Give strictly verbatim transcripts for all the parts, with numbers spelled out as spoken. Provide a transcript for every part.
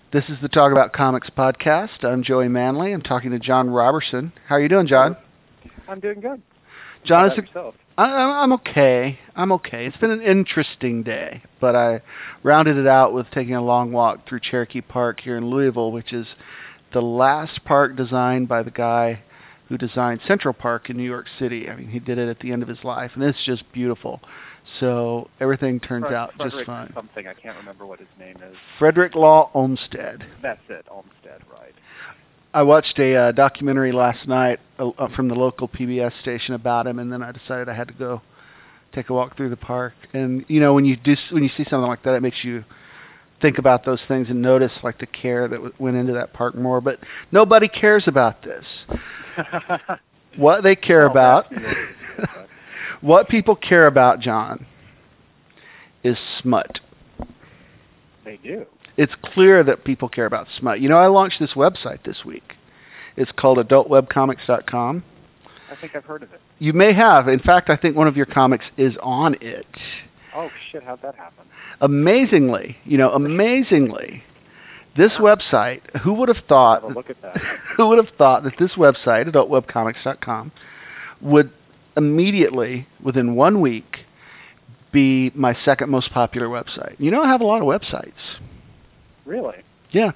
This is the Talk About Comics podcast. I'm Joey Manley. I'm talking to John Robertson. How are you doing, John? I'm doing good. How John, about it's a, yourself? I, I'm okay. I'm okay. It's been an interesting day, but I rounded it out with taking a long walk through Cherokee Park here in Louisville, which is the last park designed by the guy who designed Central Park in New York City. I mean, he did it at the end of his life, and it's just beautiful. So everything turns Fre- out just Frederick fine. something. I can't remember what his name is. Frederick Law Olmsted. That's it. Olmsted, right? I watched a uh, documentary last night uh, from the local P B S station about him, and then I decided I had to go take a walk through the park. And you know, when you do, when you see something like that, it makes you think about those things and notice like the care that w- went into that park more. But nobody cares about this. What they care well, about, that's New Yorkers too, but what people care about, John, is smut. they do. It's clear that people care about smut. You know, I launched this website this week. It's called adult web comics dot com. I think I've heard of it. You may have. In fact, I think one of your comics is on it. Oh shit! How'd that happen? Amazingly, you know, amazingly, this Wow. website, who would have I'll have thought, a look at that. who would have thought that this website, adult web comics dot com, would immediately, within one week, be my second most popular website? You know, I have a lot of websites. Really? Yeah.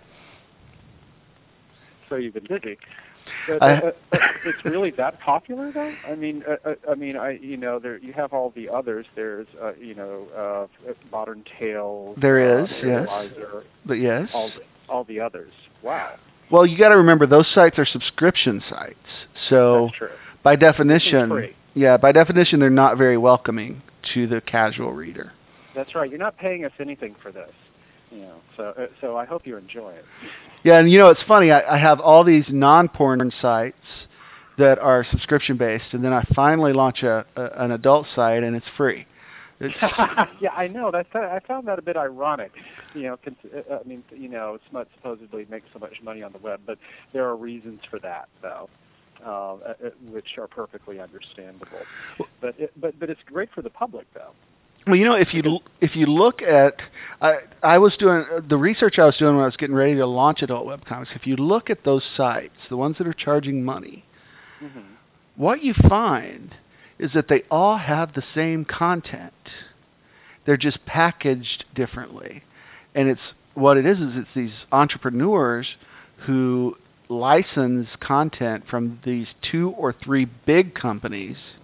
So you've been busy. But, I, uh, uh, it's really that popular, though. I mean, uh, uh, I mean, I you know, there you have all the others. There's, uh, you know, uh, Modern Tales. there Uh, is, yes. Serializer, But all yes. the, all the others. Wow, Well, you got to remember those sites are subscription sites. that's So, true. by This is definition, free. yeah, by definition, they're not very welcoming to the casual reader. That's right. You're not paying us anything for this, you know. So, uh, so I hope you enjoy it. Yeah, and you know, it's funny. I, I have all these non-porn sites that are subscription based, and then I finally launch a, a an adult site, and it's free. It's Yeah, I know. That's I found that a bit ironic. You know, cons- uh, I mean, you know, Smut supposedly makes so much money on the web, but there are reasons for that, though, uh, uh, which are perfectly understandable. But it, but but it's great for the public, though. well, you know, if you Because l- if you look at, I I was doing the research I was doing when I was getting ready to launch adult webcomics. If you look at those sites, the ones that are charging money, hmm what you find is that they all have the same content. They're just packaged differently. And it's what it is is it's these entrepreneurs who license content from these two or three big companies,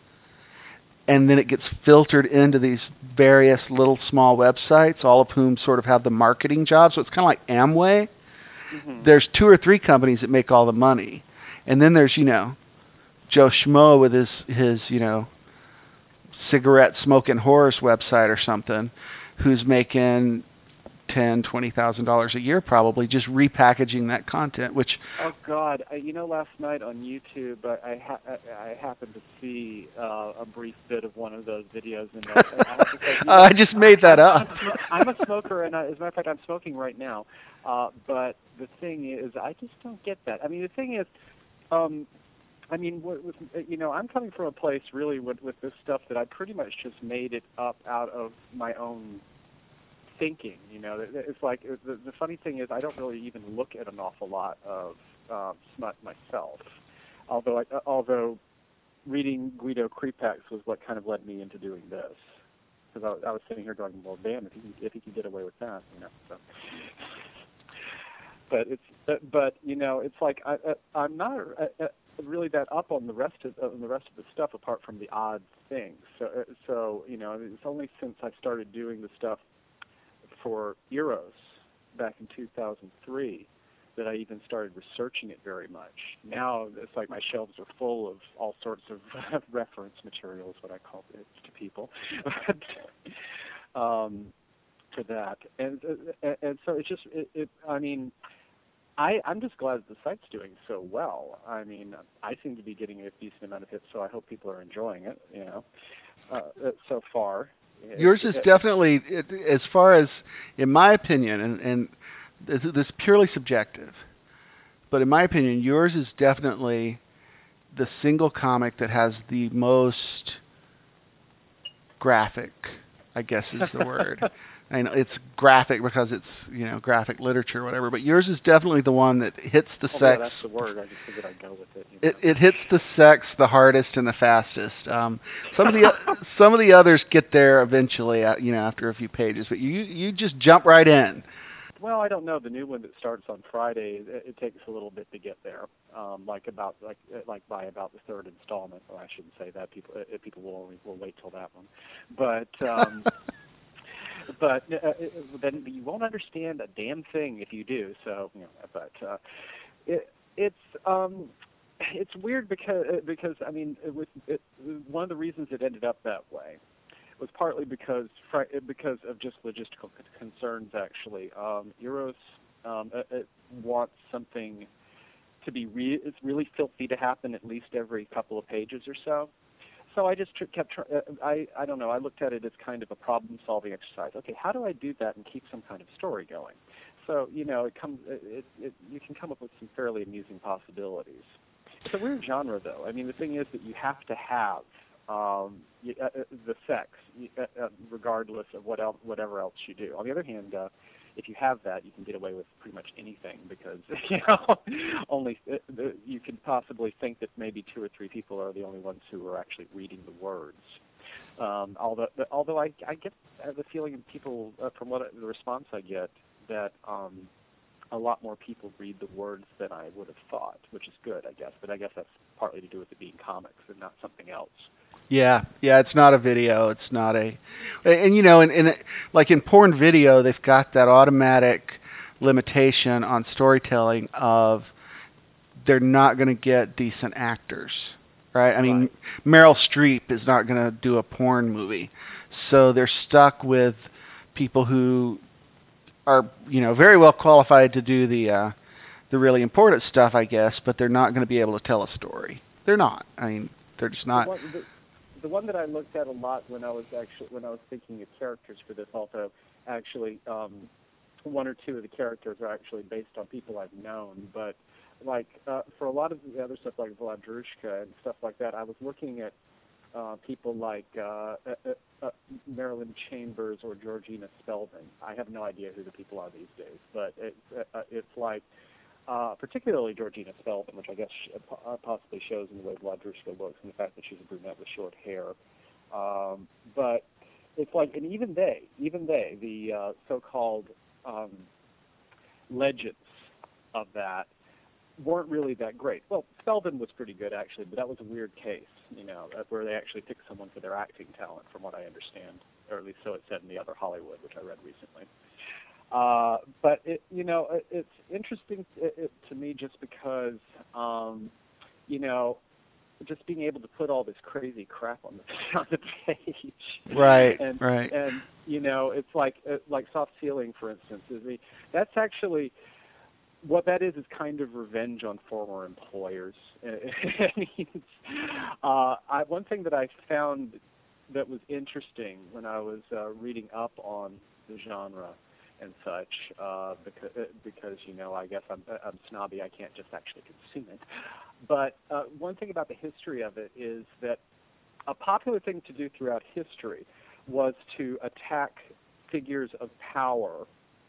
and then it gets filtered into these various little small websites, all of whom sort of have the marketing job. So it's kind of like Amway. hmm There's two or three companies that make all the money. And then there's, you know, Joe Schmo with his his, you know, cigarette smoking horse website or something, who's making ten, twenty thousand dollars a year probably just repackaging that content. Which Oh God! I, you know, last night on YouTube, I I, ha- I I happened to see uh, a brief bit of one of those videos, and I, I have to say, you know, I just made that I'm I'm a, up. sm- I'm a smoker, and I, as a matter of fact, I'm smoking right now. Uh, but the thing is, I just don't get that. I mean, the thing is, um, I mean, with, with, you know, I'm coming from a place really with with this stuff that I pretty much just made it up out of my own thinking. You know, It- it's like it- the, the funny thing is I don't really even look at an awful lot of um, smut myself. Although, I, uh, although reading Guido Crepax was what kind of led me into doing this, because I, I was sitting here going, well, damn, if he can, if he can get away with that, you know. So. But it's but, but you know, it's like I, I I'm not uh, uh, really that up on the rest of on the rest of the stuff apart from the odd things. So uh, so you know, it's only since I started doing the stuff for Eros back in two thousand three that I even started researching it very much. Now it's like my shelves are full of all sorts of reference materials, what I call it to people, um, for that. And, and and so it's just it, it. I mean, I I'm just glad that the site's doing so well. I mean, I seem to be getting a decent amount of hits, so I hope people are enjoying it. You know, uh, uh, so far. It's, Yours is it, definitely, it- as far as, in my opinion, and, and this this is purely subjective, but in my opinion, yours is definitely the single comic that has the most graphic I guess is the word. I know it's graphic because it's, you know, graphic literature or whatever, but yours is definitely the one that hits the Oh yeah, that's sex. the word. I just figured I'd go with it. It, it hits the sex the hardest and the fastest. Um, some of the some of the others get there eventually, uh, you know, after a few pages, but you you just jump right in. Well, I don't know. The new one that starts on Friday, it, it takes a little bit to get there. Um, like about like uh, like by about the third installment, or I shouldn't say that. People uh, people will only will wait till that one. But um, but uh, it, then you won't understand a damn thing if you do. So you know, but uh, it it's um, it's weird because uh, because I mean it was it, one of the reasons it ended up that way was partly because because of just logistical concerns. Actually, um, Eros um, it, it wants something to be re- it's really filthy to happen at least every couple of pages or so. So I just tr- kept tr- uh, I I don't know. I looked at it as kind of a problem-solving exercise. Okay, how do I do that and keep some kind of story going? So you know, it comes it, it you can come up with some fairly amusing possibilities. It's a weird genre, though. I mean, the thing is that you have to have um, you, uh, uh, the sex, uh, uh, regardless of what else, whatever else you do. On the other hand, uh, if you have that, you can get away with pretty much anything because you know only uh, the, you can possibly think that maybe two or three people are the only ones who are actually reading the words. Um, although, although I, I get the feeling of people uh, from what the response I get that. Um, a lot more people read the words than I would have thought, which is good, I guess. But I guess that's partly to do with it being comics and not something else. Yeah, yeah, it's not a video. It's not a, and you know, in, in like in porn video, they've got that automatic limitation on storytelling of they're not going to get decent actors, right? I mean, Right. Meryl Streep is not going to do a porn movie, so they're stuck with people who are, you know, very well qualified to do the uh, the really important stuff, I guess, but they're not going to be able to tell a story. They're not. I mean, they're just The not. one, the, the one that I looked at a lot when I was actually when I was thinking of characters for this, although actually um, one or two of the characters are actually based on people I've known, but like uh, for a lot of the other stuff like Vladrushka and stuff like that, I was looking at uh, people like uh, uh, uh, Marilyn Chambers or Georgina Spelvin. I have no idea who the people are these days, but it's uh, it's like uh, particularly Georgina Spelvin, which I guess sh- uh, possibly shows in the way Vladrushka looks and the fact that she's a brunette with short hair. Um, but it's like, and even they, even they, the uh, so-called um, legends of that weren't really that great. Well, Spelvin was pretty good actually, but that was a weird case, you know, uh, where they actually picked someone for their acting talent, from what I understand, or at least so it said in the other Hollywood, which I read recently. Uh, but it, you know, it, it's interesting it, it, to me just because, um, you know, just being able to put all this crazy crap on the on the page, Right, and right. and you know, it's like uh, like Soft Ceiling, for instance, is the that's actually what that is is kind of revenge on former employers. It means, uh, I, one thing that I found that was interesting when I was uh, reading up on the genre and such, uh, because, because you know, I guess I'm, I'm snobby, I can't just actually consume it. But uh, one thing about the history of it is that a popular thing to do throughout history was to attack figures of power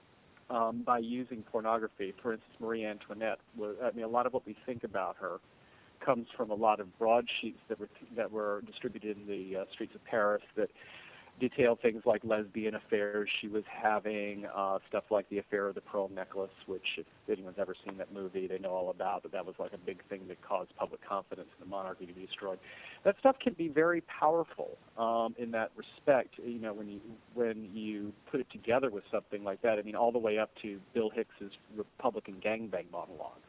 um, by using pornography. For instance, Marie Antoinette was, I mean, a lot of what we think about her comes from a lot of broadsheets that were that were distributed in the uh, streets of Paris that detail things like lesbian affairs she was having, uh, stuff like the affair of the pearl necklace, which if anyone's ever seen that movie, they know all about, but that was like a big thing that caused public confidence in the monarchy to be destroyed. That stuff can be very powerful um, in that respect, you know, when you when you put it together with something like that. I mean, all the way up to Bill Hicks's Republican gangbang monologue.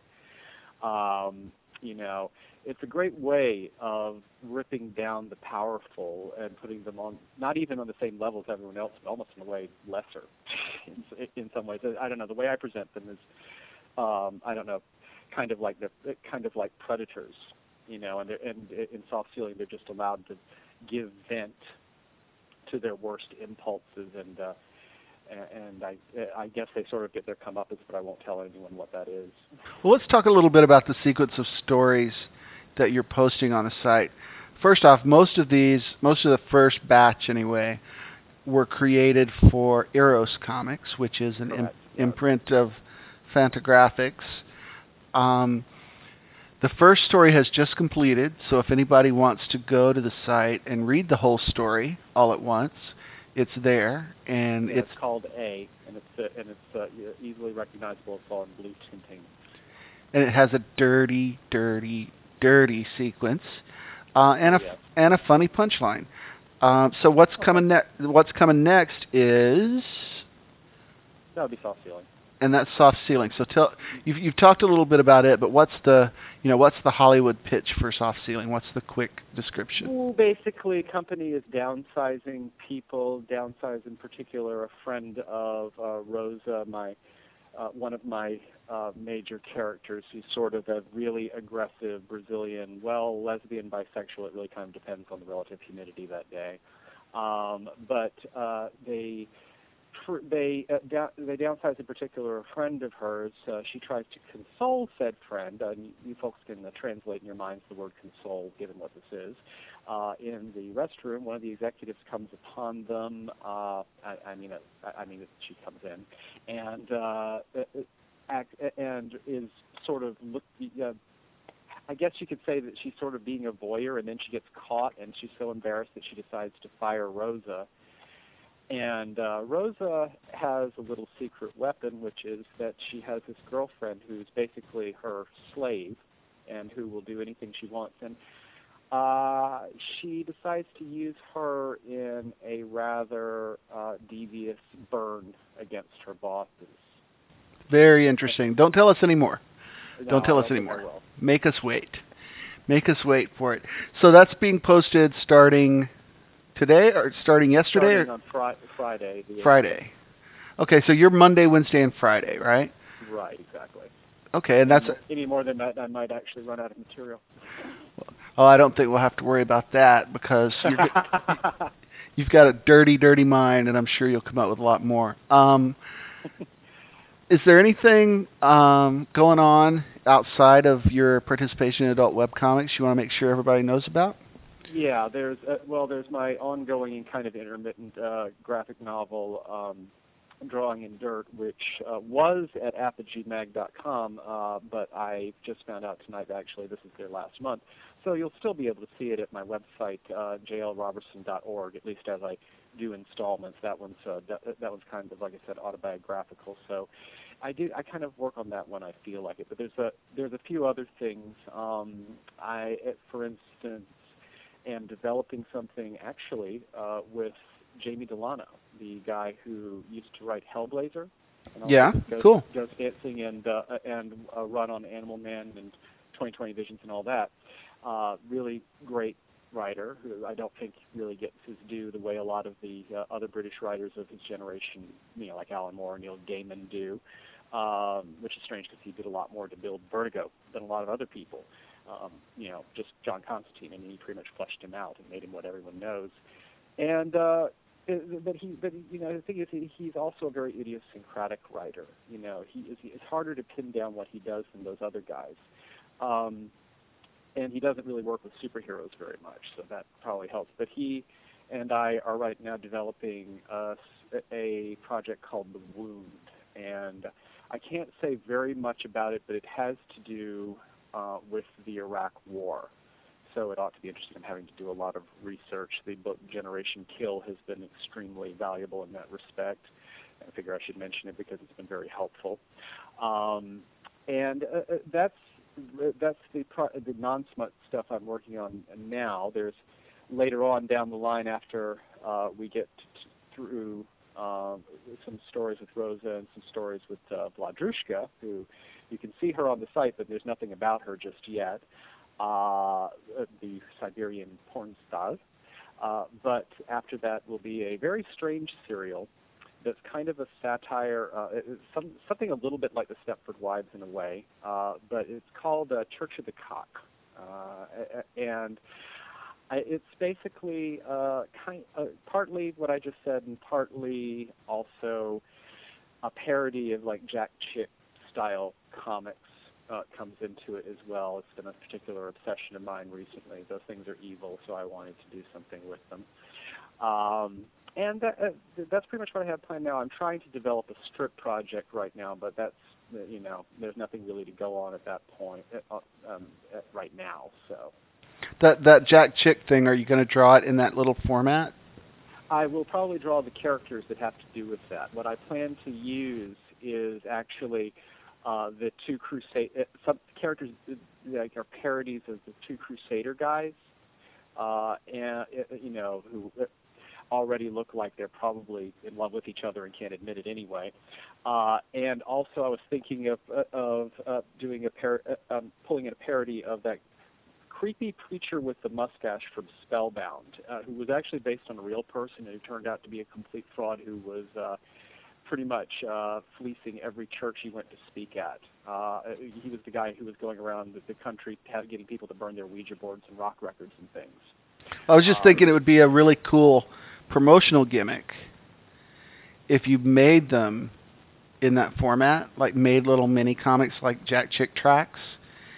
Um, you know, it's a great way of ripping down the powerful and putting them on, not even on the same level as everyone else, but almost in a way lesser in, in some ways. I don't know. The way I present them is, um, I don't know, kind of like the kind of like predators, you know, and they're- and in Soft Ceiling they're just allowed to give vent to their worst impulses, and uh, and I I guess they sort of get their comeuppance, but I won't tell anyone what that is. Well, let's talk a little bit about the sequence of stories that you're posting on the site. First off, most of these, most of the first batch anyway, were created for Eros Comics, which is an imp- Correct. Yes. imprint of Fantagraphics. Um, the first story has just completed, so if anybody wants to go to the site and read the whole story all at once, it's there, and Yeah, it's it's called A, and it's uh, and it's uh, e- easily recognizable. It's all in blue tinting. and it has a dirty, dirty, dirty sequence, uh, and Oh a yes. and a funny punchline. Um, so what's Okay. coming next? What's coming next is, That would be soft ceiling. and that's soft ceiling. So tell you've you've talked a little bit about it, but what's the you know what's the Hollywood pitch for soft ceiling? What's the quick description? Well, basically, company is downsizing people. Downsize in particular, a friend of uh, Rosa, my uh, one of my uh, major characters, who's sort of a really aggressive Brazilian, well, lesbian, bisexual. It really kind of depends on the relative humidity that day. Um, but uh, they tr- they uh, down, they downsize in particular a friend of hers. Uh, she tries to console said friend. Uh, you, you folks can uh, translate in your minds the word console, given what this is. Uh, in the restroom, one of the executives comes upon them. Uh, I, I mean, it, I mean, it, she comes in, and uh, it, act, and is sort of look. Uh, I guess you could say that she's sort of being a voyeur, and then she gets caught, and she's so embarrassed that she decides to fire Rosa. And uh, Rosa has a little secret weapon, which is that she has this girlfriend who's basically her slave and who will do anything she wants. And uh, she decides to use her in a rather uh, devious burn against her bosses. Very interesting. Don't tell us anymore. Don't No, tell I us don't think I anymore. will. Make us wait. Make us wait for it. So that's being posted starting today or starting yesterday or Starting on fri- Friday, the eighteenth. Friday. Okay, so you're Monday, Wednesday, and Friday, right? Right, exactly. Okay, and Any that's more, any more than that, I might actually run out of material. oh, I don't think we'll have to worry about that because you're you've got a dirty, dirty mind, and I'm sure you'll come out with a lot more. Um, is there anything um, going on outside of your participation in adult webcomics you want to make sure everybody knows about? Yeah, there's uh, well, there's my ongoing and kind of intermittent uh, graphic novel, um, Drawing in Dirt, which uh, was at apogee mag dot com, uh, but I just found out tonight that actually this is their last month. So you'll still be able to see it at my website, uh, j l robertson dot org, at least as I do installments. That one's uh, that, that one's kind of, like I said, autobiographical. So I do I kind of work on that when I feel like it. But there's a there's a few other things. Um, I, for instance, am developing something actually uh, with Jamie Delano, the guy who used to write Hellblazer and also Yeah, did Ghost, cool. Ghost Dancing and uh, and uh, run on Animal Man and twenty twenty Visions and all that. Uh, really great writer who I don't think really gets his due the way a lot of the uh, other British writers of his generation, you know, like Alan Moore and Neil Gaiman do, um, which is strange because he did a lot more to build Vertigo than a lot of other people. Um, you know, just John Constantine, and he pretty much fleshed him out and made him what everyone knows. And uh, but he, but you know, the thing is, he, he's also a very idiosyncratic writer. You know, he is. It's harder to pin down what he does than those other guys. Um, and he doesn't really work with superheroes very much, so that probably helps. But he and I are right now developing a, a project called The Wound, and I can't say very much about it, but it has to do uh, with the Iraq War. So it ought to be interesting. I'm having to do a lot of research. The book Generation Kill has been extremely valuable in that respect. I figure I should mention it because it's been very helpful. Um, and uh, uh, that's that's the pro- the non-smut stuff I'm working on now. There's later on down the line after uh, we get t- through uh, some stories with Rosa and some stories with uh, Vladrushka, who you can see her on the site, but there's nothing about her just yet. Uh, the Siberian porn star. Uh, but after that will be a very strange serial that's kind of a satire, uh, it's some, something a little bit like the Stepford Wives in a way, uh, but it's called uh, Church of the Cock. Uh, and I, it's basically uh, kind, uh, partly what I just said and partly also a parody of like Jack Chick style comics uh, comes into it as well. It's been a particular obsession of mine recently. Those things are evil, so I wanted to do something with them. Um, and that, uh, that's pretty much what I have planned now. I'm trying to develop a strip project right now, but that's uh, you know, there's nothing really to go on at that point uh, um, uh, right now. So That that Jack Chick thing, are you going to draw it in that little format? I will probably draw the characters that have to do with that. What I plan to use is actually uh, the two crusade uh, some characters uh, like are parodies of the two Crusader guys, uh, and uh, you know who already look like they're probably in love with each other and can't admit it anyway. Uh, and also, I was thinking of uh, of uh, doing a par- uh, um, pulling in a parody of that creepy preacher with the mustache from Spellbound, uh, who was actually based on a real person and who turned out to be a complete fraud who was uh, pretty much uh, fleecing every church he went to speak at. Uh, he was the guy who was going around the, the country getting people to burn their Ouija boards and rock records and things. I was just Um, thinking it would be a really cool promotional gimmick if you made them in that format, like made little mini comics like Jack Chick tracks,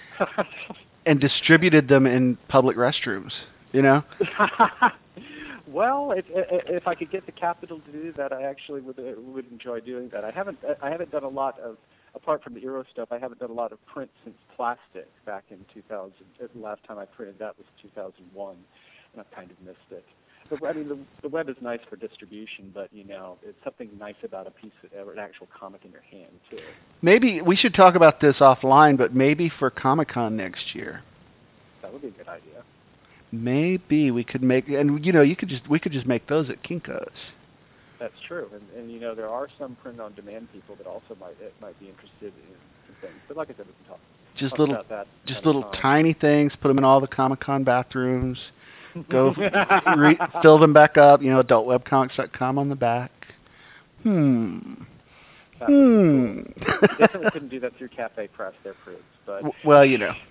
and distributed them in public restrooms. You know? Well, if, if I could get the capital to do that, I actually would uh, would enjoy doing that. I haven't I haven't done a lot of, apart from the Euro stuff, I haven't done a lot of print since Plastic back in two thousand. The last time I printed that was two thousand one, and I've kind of missed it. But, I mean, the, the web is nice for distribution, but, you know, it's something nice about a piece of an actual comic in your hand, too. Maybe we should talk about this offline, but maybe for Comic-Con next year. That would be a good idea. Maybe we could make, and you know, you could just we could just make those at Kinko's. That's true, and, and you know, there are some print-on-demand people that also might it might be interested in, in things. But like I said, we can talk. Just talk little, about that just another little time. tiny things. Put them in all the Comic-Con bathrooms. Go re- fill them back up. You know, adult web comics dot com on the back. Hmm. That would Hmm. be cool. You definitely couldn't do that through Cafe Press. They're prudes, but Well, you know,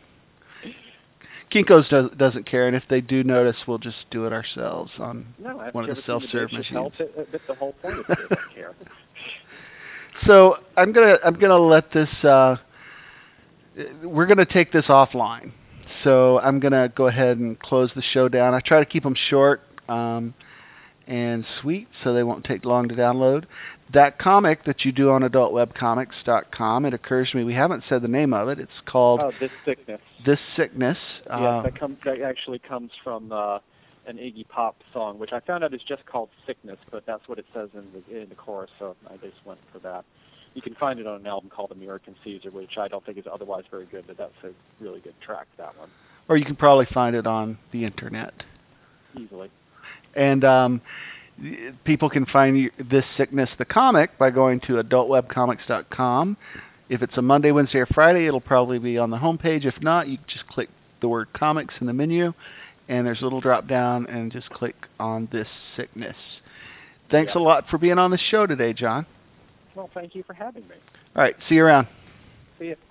Kinko's does, doesn't care, and if they do notice, we'll just do it ourselves on no, haven't one of you the ever seen the self-serve Dave Chappelle machines. bit? Uh, That's the whole point of it. They don't care. So I'm gonna I'm gonna let this. Uh, we're gonna take this offline. So I'm gonna go ahead and close the show down. I try to keep them short um, and sweet, so they won't take long to download. That comic that you do on adult web comics dot com, it occurs to me we haven't said the name of it. It's called Oh, This Sickness. This Sickness. Yes, Uh, that comes. That actually comes from uh, an Iggy Pop song, which I found out is just called "Sickness," but that's what it says in the in the chorus. So I just went for that. You can find it on an album called "American Caesar," which I don't think is otherwise very good, but that's a really good track. That one, or you can probably find it on the internet. easily. And um, people can find This Sickness, the comic, by going to adult web comics dot com. If it's a Monday, Wednesday, or Friday, it'll probably be on the homepage. If not, you just click the word comics in the menu, and there's a little drop down, and just click on This Sickness. Thanks Yeah. a lot for being on the show today, John. Well, thank you for having me. All right, see you around. See you.